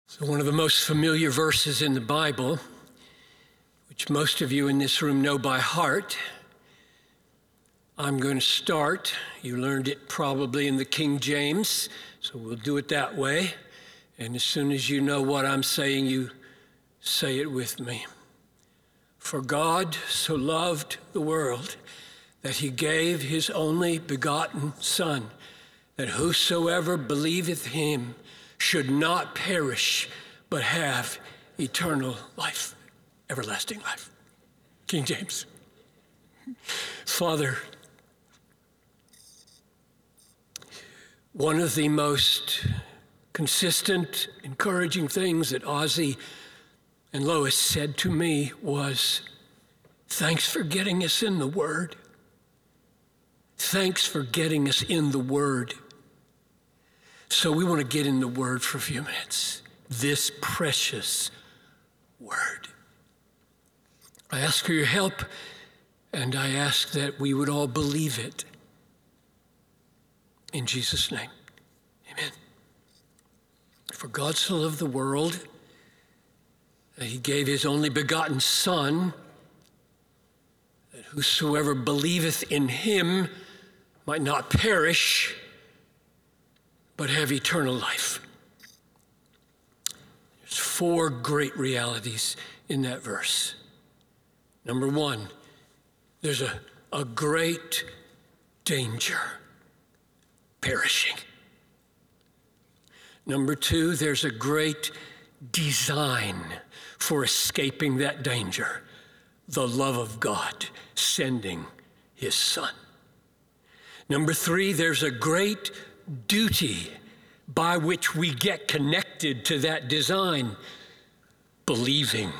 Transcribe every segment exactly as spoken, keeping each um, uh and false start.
So one of the most familiar verses in the Bible, which most of you in this room know by heart, I'm going to start. You learned it probably in the King James, so we'll do it that way. And as soon as you know what I'm saying, you say it with me. For God so loved the world that he gave his only begotten Son, that whosoever believeth him should not perish, but have eternal life, everlasting life. King James. Father, one of the most consistent, encouraging things that Ozzy and Lois said to me was, thanks for getting us in the Word. Thanks for getting us in the Word. So we want to get in the Word for a few minutes. This precious Word. I ask for your help, and I ask that we would all believe it. In Jesus' name, amen. For God so loved the world that he gave his only begotten Son, that whosoever believeth in him might not perish, but have eternal life. There's four great realities in that verse. Number one, there's a, a great danger, perishing. Number two, there's a great design for escaping that danger, the love of God sending his Son. Number three, there's a great duty by which we get connected to that design, believing.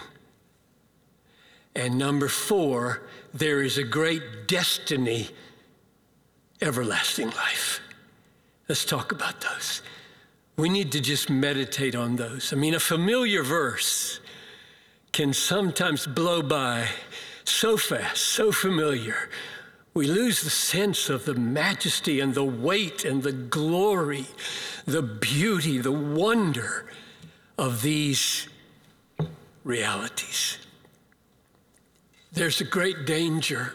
And number four, there is a great destiny, everlasting life. Let's talk about those. We need to just meditate on those. I mean, a familiar verse can sometimes blow by so fast, so familiar. We lose the sense of the majesty and the weight and the glory, the beauty, the wonder of these realities. There's a great danger.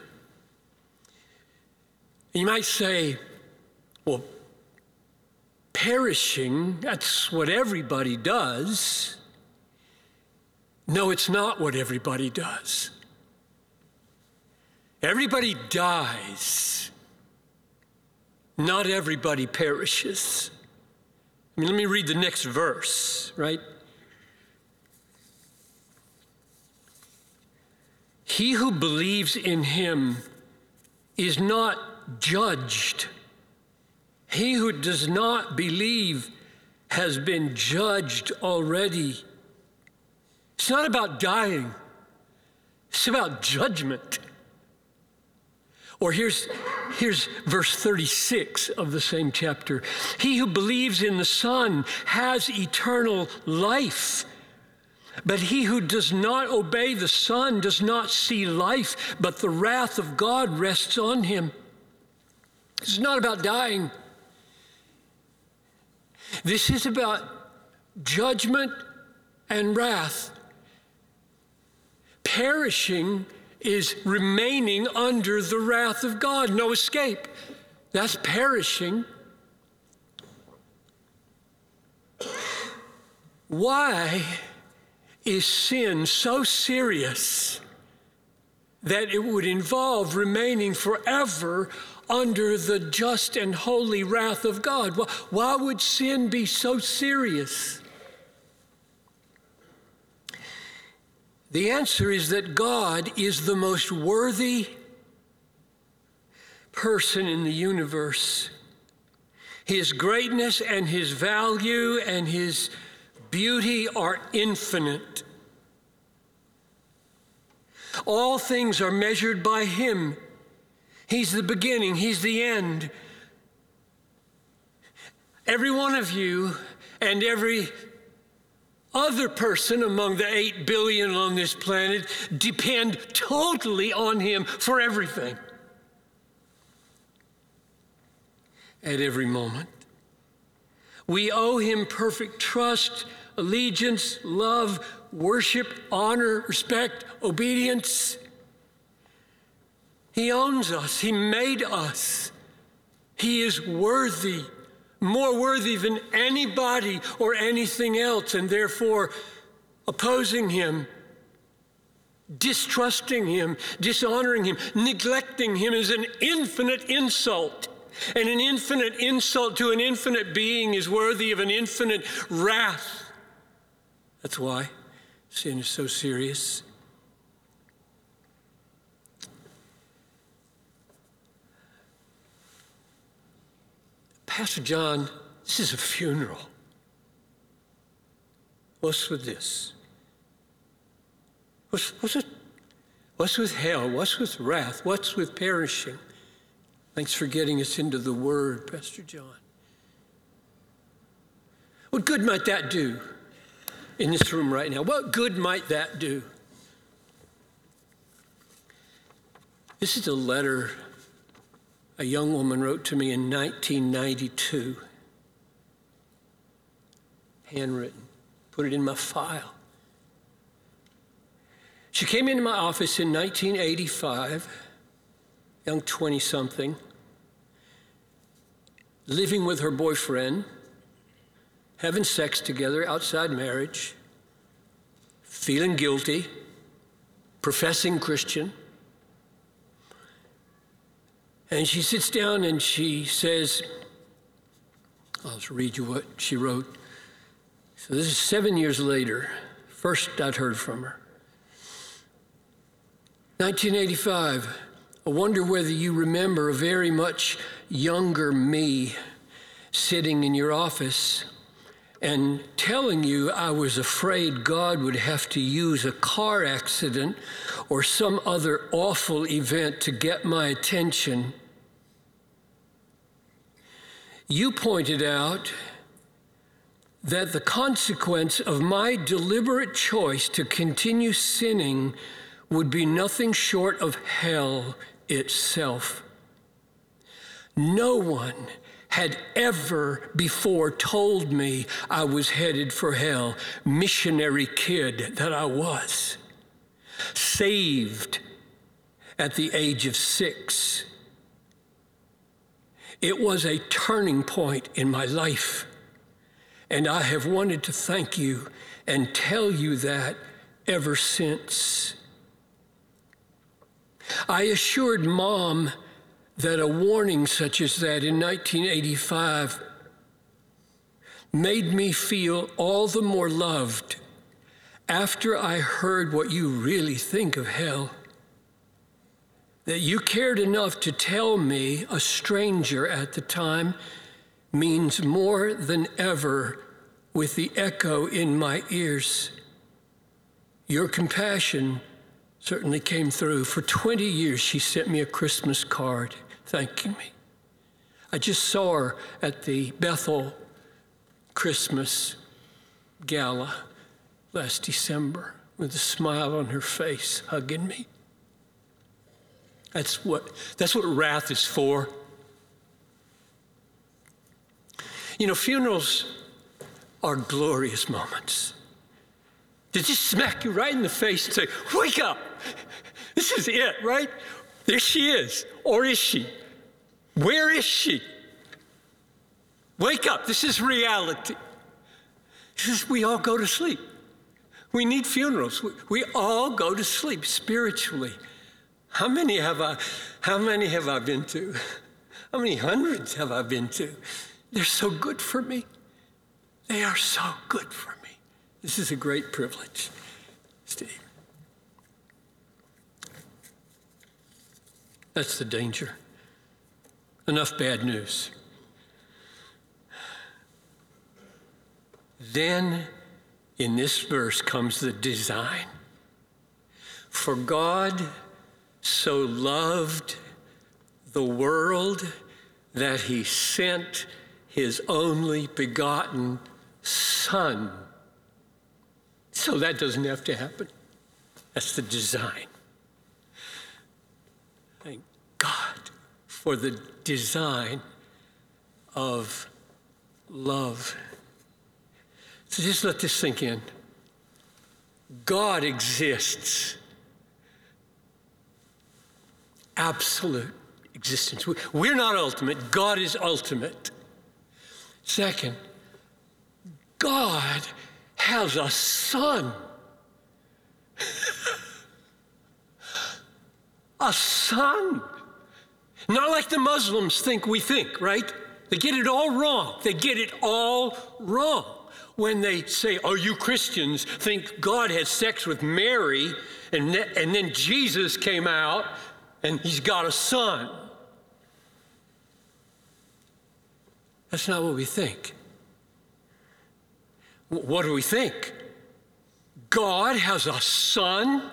You might say, well, perishing, that's what everybody does. No, it's not what everybody does. Everybody dies. Not everybody perishes. I mean, let me read the next verse, right? He who believes in him is not judged. He who does not believe has been judged already. It's not about dying. It's about judgment. Or here's, here's verse thirty-six of the same chapter. He who believes in the Son has eternal life. But he who does not obey the Son does not see life, but the wrath of God rests on him. It's not about dying. This is about judgment and wrath. Perishing is remaining under the wrath of God. No escape. That's perishing. Why is sin so serious that it would involve remaining forever under the just and holy wrath of God? Why would sin be so serious? The answer is that God is the most worthy person in the universe. His greatness and his value and his beauty are infinite. All things are measured by him. He's the beginning, he's the end. Every one of you and every other person among the eight billion on this planet depend totally on him for everything. At every moment. We owe him perfect trust, allegiance, love, worship, honor, respect, obedience. He owns us. He made us. He is worthy, more worthy than anybody or anything else, and therefore opposing him, distrusting him, dishonoring him, neglecting him is an infinite insult. And an infinite insult to an infinite being is worthy of an infinite wrath. That's why sin is so serious. Pastor John, this is a funeral. What's with this? What's, what's, it, what's with hell? What's with wrath? What's with perishing? Thanks for getting us into the Word, Pastor John. What good might that do in this room right now? What good might that do? This is a letter a young woman wrote to me in nineteen ninety-two. Handwritten. Put it in my file. She came into my office in nineteen eighty-five, young twenty-something, living with her boyfriend, having sex together outside marriage, feeling guilty, professing Christian. And she sits down and she says, I'll just read you what she wrote. So this is seven years later. First I'd heard from her. nineteen eighty-five, I wonder whether you remember a very much younger me sitting in your office and telling you I was afraid God would have to use a car accident or some other awful event to get my attention. You pointed out that the consequence of my deliberate choice to continue sinning would be nothing short of hell itself. No one had ever before told me I was headed for hell, missionary kid that I was, saved at the age of six. It was a turning point in my life, and I have wanted to thank you and tell you that ever since. I assured Mom that a warning such as that in nineteen eighty-five made me feel all the more loved after I heard what you really think of hell. That you cared enough to tell me, a stranger at the time, means more than ever with the echo in my ears. Your compassion certainly came through. For twenty years, she sent me a Christmas card thanking me. I just saw her at the Bethel Christmas gala last December with a smile on her face, hugging me. That's what, that's what wrath is for. You know, funerals are glorious moments. They just smack you right in the face and say, wake up. This is it, right? There she is. Or is she? Where is she? Wake up. This is reality. This is, we all go to sleep. We need funerals. We, we all go to sleep spiritually. How many have I, how many have I been to? How many hundreds have I been to? They're so good for me. They are so good for me. This is a great privilege, Steve. That's the danger. Enough bad news. Then, in this verse comes the design. For God so loved the world that he sent his only begotten Son. So that doesn't have to happen. That's the design. Thank God for the design of love. So just let this sink in. God exists. Absolute existence. We're not ultimate. God is ultimate. Second, God has a son. A son. Not like the Muslims think we think, right? They get it all wrong. They get it all wrong when they say, oh, you Christians think God had sex with Mary and, and then Jesus came out and he's got a son. That's not what we think. What do we think? God has a son?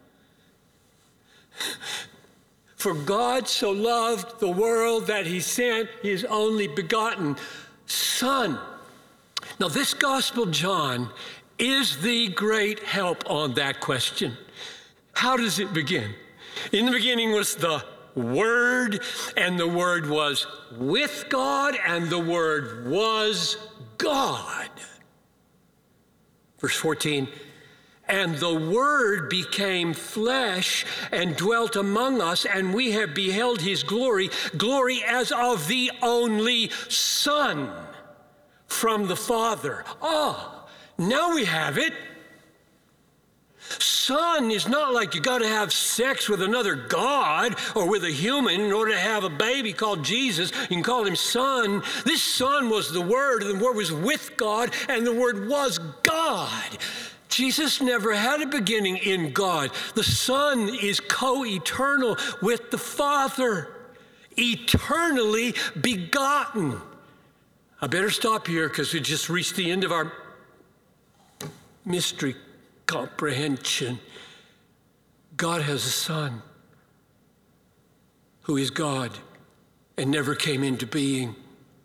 For God so loved the world that he sent his only begotten Son. Now, this Gospel, John, is the great help on that question. How does it begin? In the beginning was the Word, and the Word was with God, and the Word was God. Verse fourteen, and the Word became flesh and dwelt among us, and we have beheld his glory, glory as of the only Son from the Father. Ah, now we have it. Son is not like you got to have sex with another God or with a human in order to have a baby called Jesus. You can call him Son. This Son was the Word, and the Word was with God, and the Word was God. Jesus never had a beginning in God. The Son is co-eternal with the Father, eternally begotten. I better stop here because we just reached the end of our mystery comprehension. God has a Son who is God and never came into being.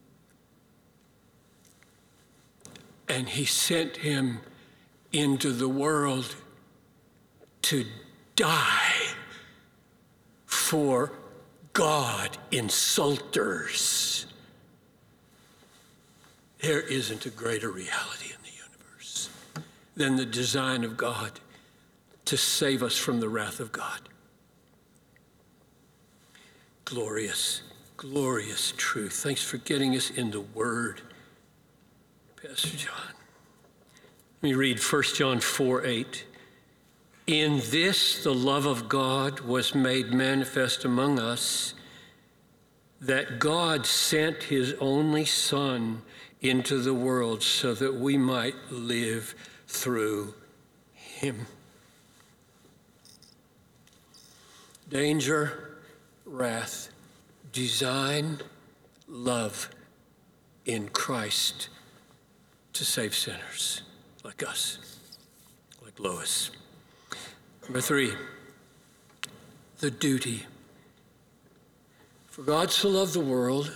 And he sent him into the world to die for God insulters. There isn't a greater reality in the universe than the design of God to save us from the wrath of God. Glorious, glorious truth. Thanks for getting us in the Word, Pastor John. Let me read First John four eight. In this the love of God was made manifest among us, that God sent his only Son into the world so that we might live through him. Danger, wrath, design, love in Christ to save sinners like us, like Lois. Number three, the duty. For God so loved the world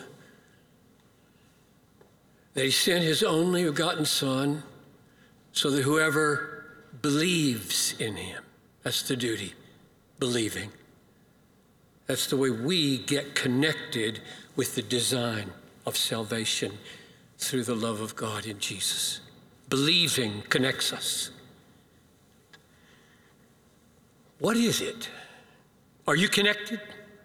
that he sent his only begotten Son so that whoever believes in him, that's the duty, believing. That's the way we get connected with the design of salvation through the love of God in Jesus. Believing connects us. What is it? Are you connected?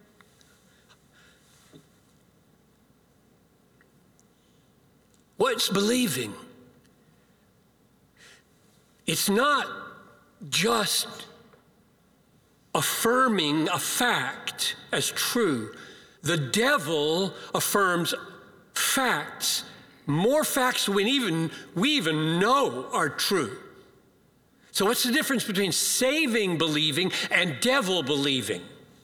What's believing? It's not just affirming a fact as true. The devil affirms facts, more facts we even, we even know are true. So what's the difference between saving believing and devil believing?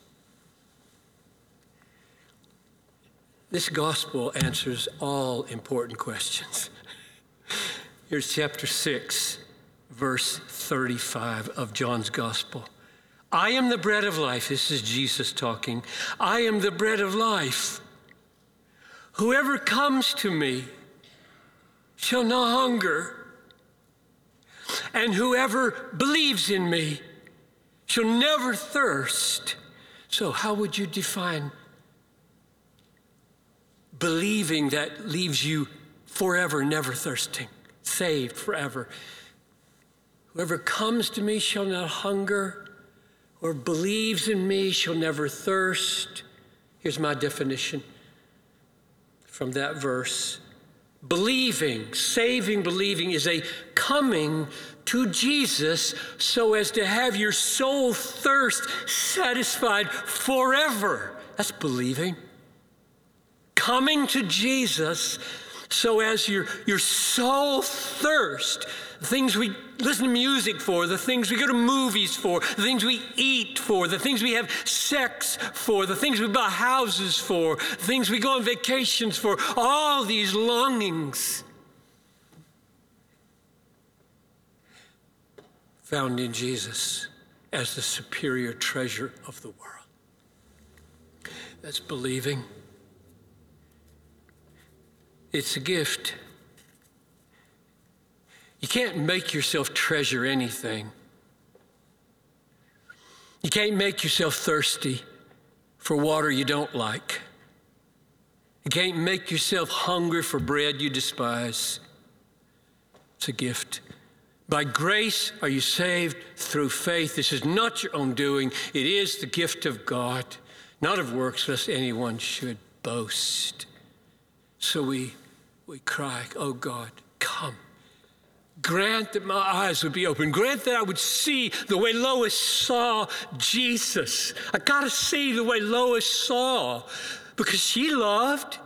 This gospel answers all important questions. Here's chapter six, verse thirty-five of John's gospel. I am the bread of life. This is Jesus talking. I am the bread of life. Whoever comes to me shall not hunger, and whoever believes in me shall never thirst. So how would you define believing that leaves you forever never thirsting? saved forever. Whoever comes to me shall not hunger, or believes in me shall never thirst. Here's my definition from that verse. Believing, saving believing is a coming to Jesus so as to have your soul thirst satisfied forever. That's believing. Coming to Jesus so as your, your soul thirst, the things we listen to music for, the things we go to movies for, the things we eat for, the things we have sex for, the things we buy houses for, the things we go on vacations for, all these longings found in Jesus as the superior treasure of the world. That's believing. It's a gift. You can't make yourself treasure anything. You can't make yourself thirsty for water you don't like. You can't make yourself hungry for bread you despise. It's a gift. By grace are you saved through faith. This is not your own doing. It is the gift of God, not of works, lest anyone should boast. So we, we cry, oh God, come. Grant that my eyes would be open. Grant that I would see the way Lois saw Jesus. I got to see the way Lois saw because she loved.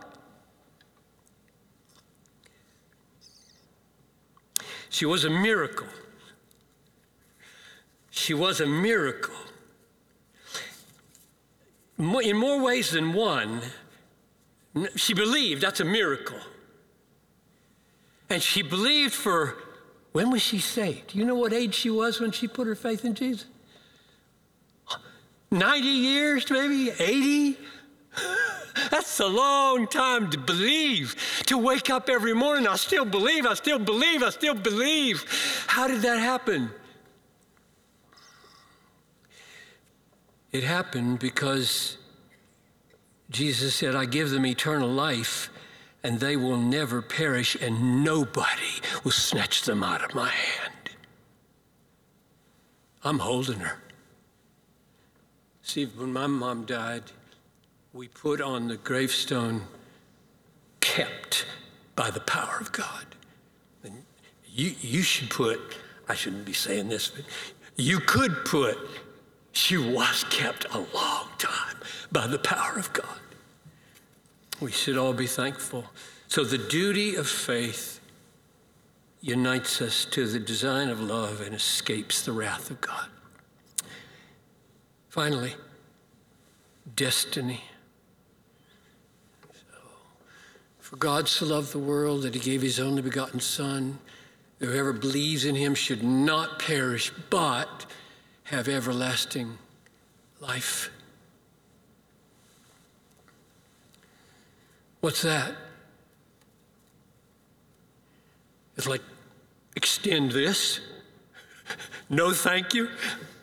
She was a miracle. She was a miracle. In more ways than one, she believed. That's a miracle. And she believed for, when was she saved? Do you know what age she was when she put her faith in Jesus? ninety years, maybe? eighty? That's a long time to believe, to wake up every morning. I still believe, I still believe, I still believe. How did that happen? It happened because Jesus said, I give them eternal life, and they will never perish, and nobody will snatch them out of my hand. I'm holding her. See, when my mom died, we put on the gravestone, kept by the power of God. And you, you should put, I shouldn't be saying this, but you could put, she was kept a long time by the power of God. We should all be thankful. So the duty of faith unites us to the design of love and escapes the wrath of God. Finally, destiny. So, for God so loved the world that he gave his only begotten Son, that whoever believes in him should not perish, but have everlasting life. What's that? It's like, extend this. No, thank you.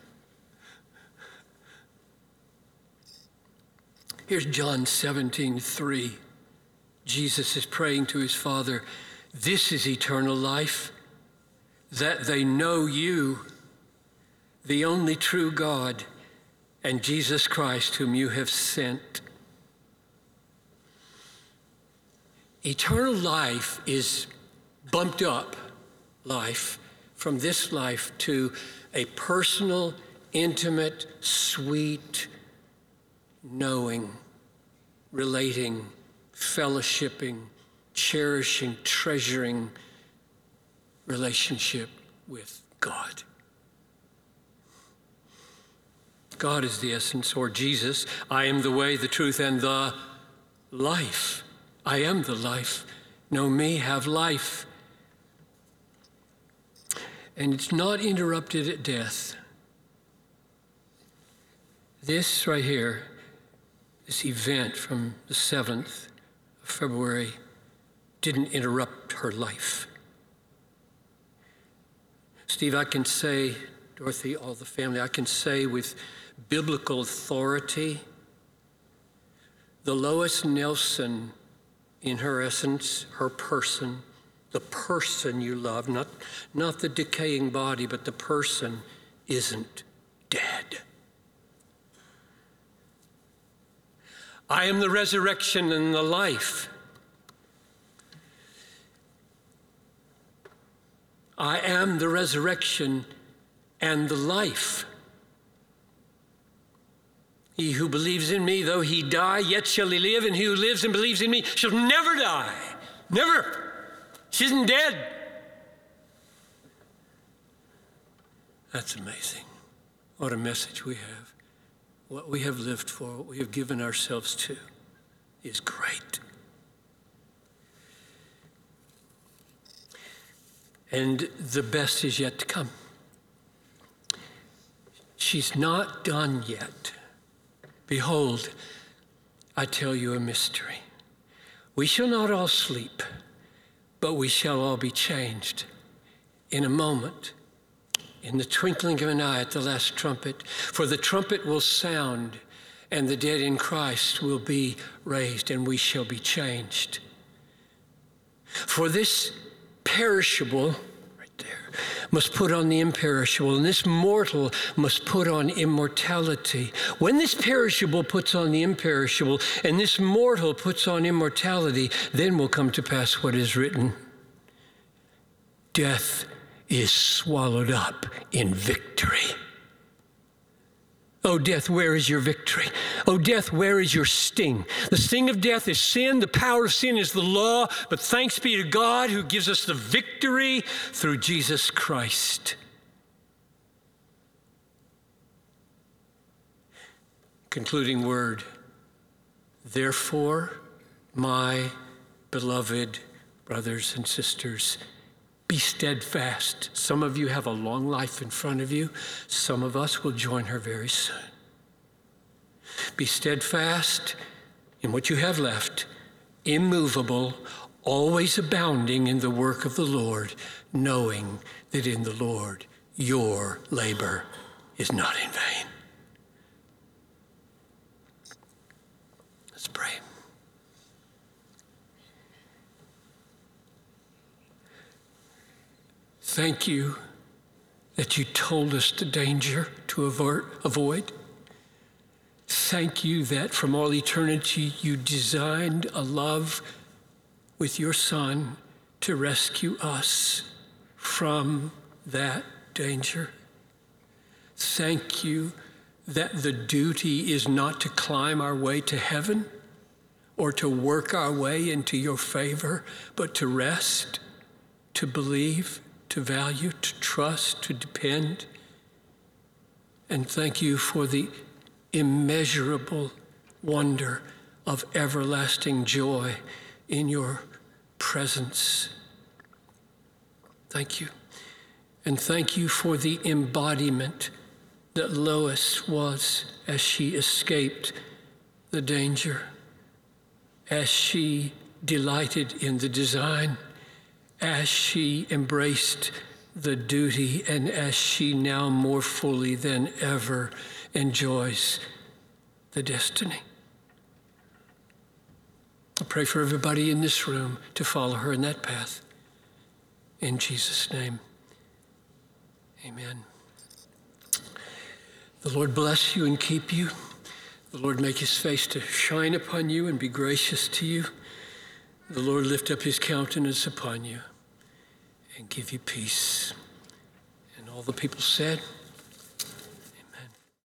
Here's John seventeen three. Jesus is praying to his Father, this is eternal life, that they know you, the only true God, and Jesus Christ whom you have sent. Eternal life is bumped up life from this life to a personal, intimate, sweet, knowing, relating, fellowshipping, cherishing, treasuring relationship with God. God is the essence, or Jesus. I am the way, the truth, and the life. I am the life. Know me, have life. And it's not interrupted at death. This right here, this event from the seventh of February, didn't interrupt her life. Steve, I can say, Dorothy, all the family, I can say with biblical authority, the Lois Nelson, in her essence, her person, the person you love, not, not the decaying body, but the person isn't dead. I am the resurrection and the life. I am the resurrection and the life. He who believes in me, though he die, yet shall he live, and he who lives and believes in me shall never die. Never. She isn't dead. That's amazing. What a message we have. What we have lived for, what we have given ourselves to is great. And the best is yet to come. She's not done yet. Behold, I tell you a mystery. We shall not all sleep, but we shall all be changed in a moment, in the twinkling of an eye at the last trumpet. For the trumpet will sound, and the dead in Christ will be raised, and we shall be changed. For this perishable, right there, must put on the imperishable, and this mortal must put on immortality. When this perishable puts on the imperishable, and this mortal puts on immortality, then will come to pass what is written. Death is swallowed up in victory. Oh, death, where is your victory? Oh, death, where is your sting? The sting of death is sin. The power of sin is the law. But thanks be to God who gives us the victory through Jesus Christ. Concluding word. Therefore, my beloved brothers and sisters, be steadfast. Some of you have a long life in front of you. Some of us will join her very soon. Be steadfast in what you have left, immovable, always abounding in the work of the Lord, knowing that in the Lord your labor is not in vain. Let's pray. Thank you that you told us the danger to avert, avoid. Thank you that from all eternity you designed a love with your Son to rescue us from that danger. Thank you that the duty is not to climb our way to heaven or to work our way into your favor, but to rest, to believe, to value, to trust, to depend. And thank you for the immeasurable wonder of everlasting joy in your presence. Thank you. And thank you for the embodiment that Lois was as she escaped the danger, as she delighted in the design, as she embraced the duty, and as she now more fully than ever enjoys the destiny. I pray for everybody in this room to follow her in that path. In Jesus' name, amen. The Lord bless you and keep you. The Lord make his face to shine upon you and be gracious to you. The Lord lift up his countenance upon you and give you peace. And all the people said,